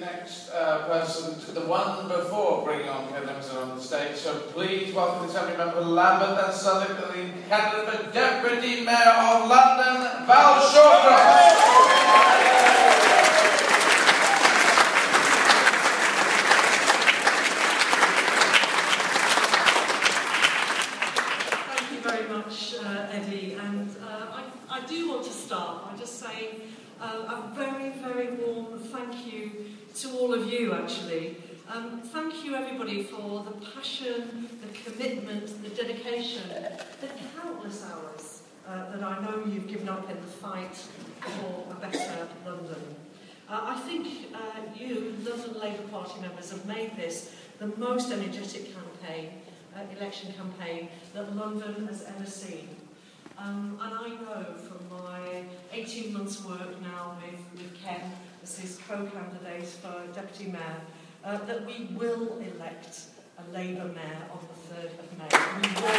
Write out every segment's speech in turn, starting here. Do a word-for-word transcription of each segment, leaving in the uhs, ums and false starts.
next uh, person to the one before bringing on Ken Emerson on the stage. So please welcome the Assembly Member Lambeth and Southwark, the candidate for Deputy Mayor of London, Val Shawcross. Thank you very much, uh, Eddie. And uh, I, I do want to start by just saying uh, a very, very warm thank you to all of you, actually. Um, thank you, everybody, for the passion, the commitment, the dedication, the countless hours uh, that I know you've given up in the fight for a better London. Uh, I think uh, you, London Labour Party members, have made this the most energetic campaign, uh, election campaign, that London has ever seen. Um, and I know from my eighteen months' work now with, with Ken as his co-candidate for Deputy Mayor, uh, that we will elect a Labour Mayor on the third of May. We will.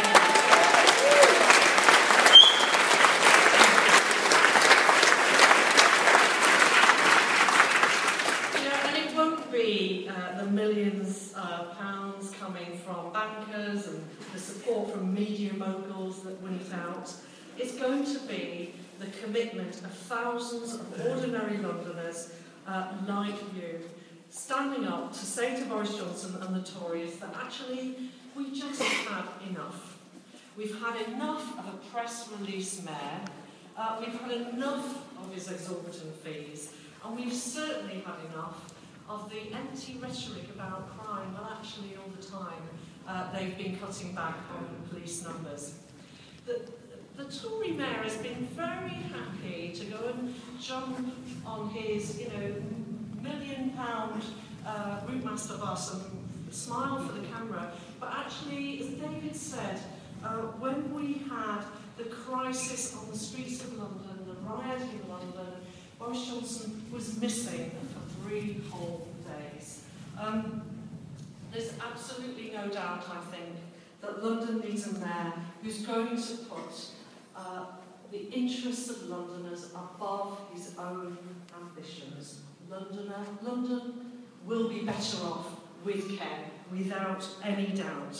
You know, and it won't be uh, the millions of uh, pounds coming from bankers and the support from media moguls that win it out. It's going to be the commitment of thousands of ordinary Londoners uh, like you, standing up to say to Boris Johnson and the Tories that actually we just had enough. We've had enough of a press release mayor, uh, we've had enough of his exorbitant fees, and we've certainly had enough of the empty rhetoric about crime, well actually all the time uh, they've been cutting back on police numbers. The, The Tory mayor has been very happy to go and jump on his, you know, million pound uh, Routemaster bus and smile for the camera. But actually, as David said, uh, when we had the crisis on the streets of London, the riot in London, Boris Johnson was missing for three whole days. Um, there's absolutely no doubt, I think, that London needs a mayor who's going to put Uh, the interests of Londoners above his own ambitions. Londoner, London will be better off with Ken, without any doubt.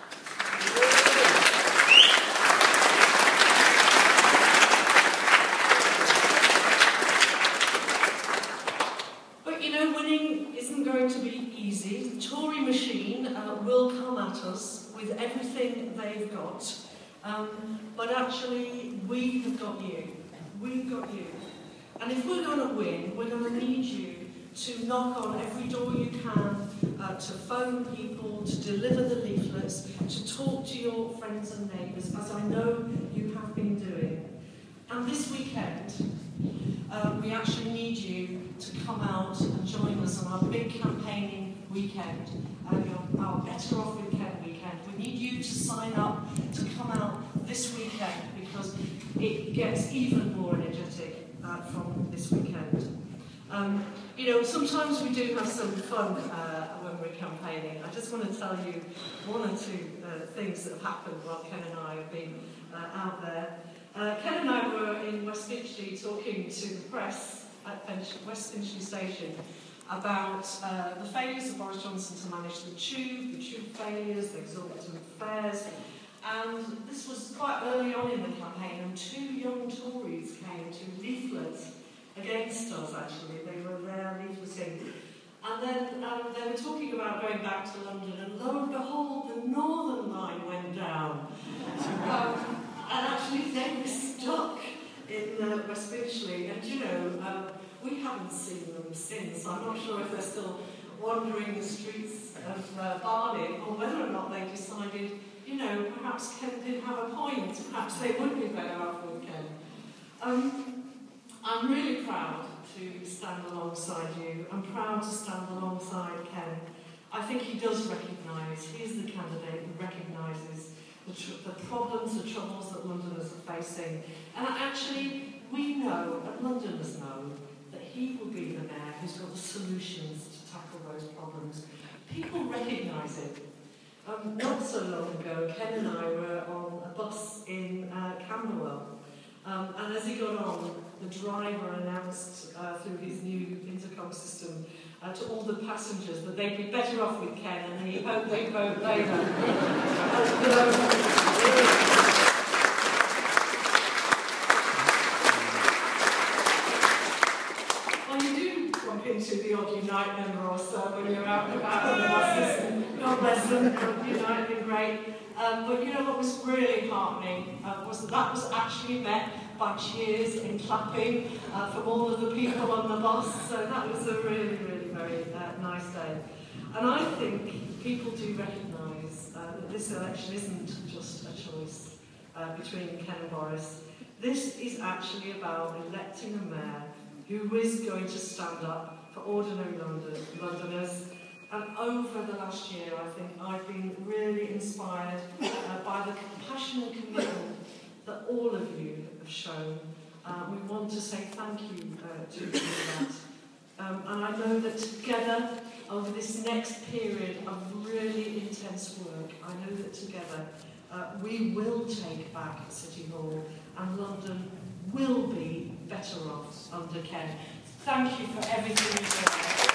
But you know, winning isn't going to be easy. The Tory machine uh, will come at us with everything they've got. Um, but actually, we have got you. We've got you. And if we're going to win, we're going to need you to knock on every door you can, uh, to phone people, to deliver the leaflets, to talk to your friends and neighbours, as I know you have been doing. And this weekend, uh, we actually need you to come out and join us on our big campaigning weekend, uh, our Better Off with Ken weekend. We need you to sign up to come out this weekend because it gets even more energetic uh, from this weekend. Um, you know, sometimes we do have some fun uh, when we're campaigning. I just want to tell you one or two uh, things that have happened while Ken and I have been uh, out there. Uh, Ken and I were in West Finchley talking to the press at West Finchley Station about uh, the failures of Boris Johnson to manage the tube, the tube failures, the exorbitant fares. And this was quite early on in the campaign, and two young Tories came to leaflet against us, actually. They were there leafleting. And then um, they were talking about going back to London, and lo and behold, the Northern Line went down. um, and actually, they were stuck in uh, West Finchley. And, you know, um, we haven't seen them since. I'm not sure if they're still wandering the streets of uh, Barnet, or whether or not they decided, you know, perhaps Ken did have a point. Perhaps they would be better off with Ken. Um, I'm really proud to stand alongside you. I'm proud to stand alongside Ken. I think he does recognise, he's the candidate who recognises the, tr the problems, the troubles that Londoners are facing. And actually, we know, and Londoners know, that he will be the mayor who's got the solutions to tackle those problems. People recognise it. Um, not so long ago, Ken and I were on a bus in uh, Camberwell, um, and as he got on, the driver announced uh, through his new intercom system uh, to all the passengers that they'd be better off with Ken and he hoped they'd vote Labour. uh, you know, into the odd Unite member or so when you're out and about on the buses, and God bless them, Unite have been great. Um, but you know what was really heartening uh, was that that was actually met by cheers and clapping uh, from all of the people on the bus, so that was a really, really very uh, nice day. And I think people do recognise uh, that this election isn't just a choice uh, between Ken and Boris. This is actually about electing a mayor who is going to stand up for ordinary London, Londoners. And over the last year, I think I've been really inspired uh, by the compassion and commitment that all of you have shown. Uh, we want to say thank you uh, to you for that. Um, and I know that together, over this next period of really intense work, I know that together uh, we will take back City Hall and London will be better off under Ken. Thank you for everything you've done.